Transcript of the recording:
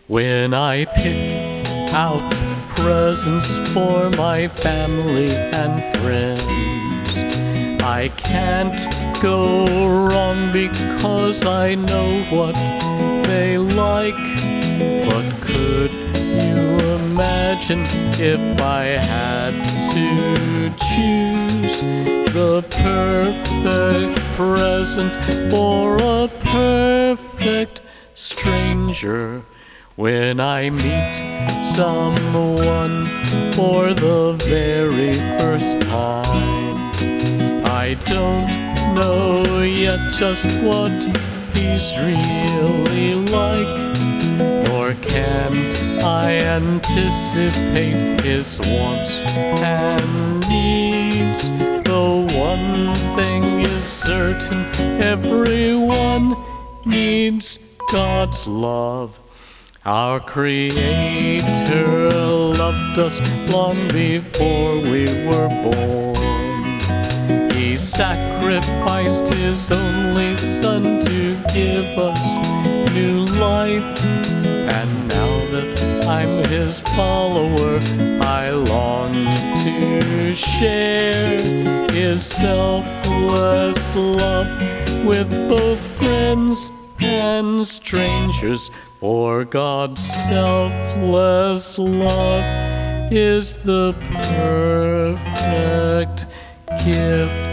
When I pick out presents for my family and friends, I can't go wrong because I know what they like. But could you imagine if I had to choose the perfect present for a perfect stranger? When I meet someone for the very first time, I don't know yet just what he's really like, nor can I anticipate his wants and needs. The one thing is certain, everyone needs God's love. Our Creator loved us long before we were born. He sacrificed His only Son to give us new life. And now that I'm His follower, I long to share His selfless love with both friends and strangers. For God's selfless love is the perfect gift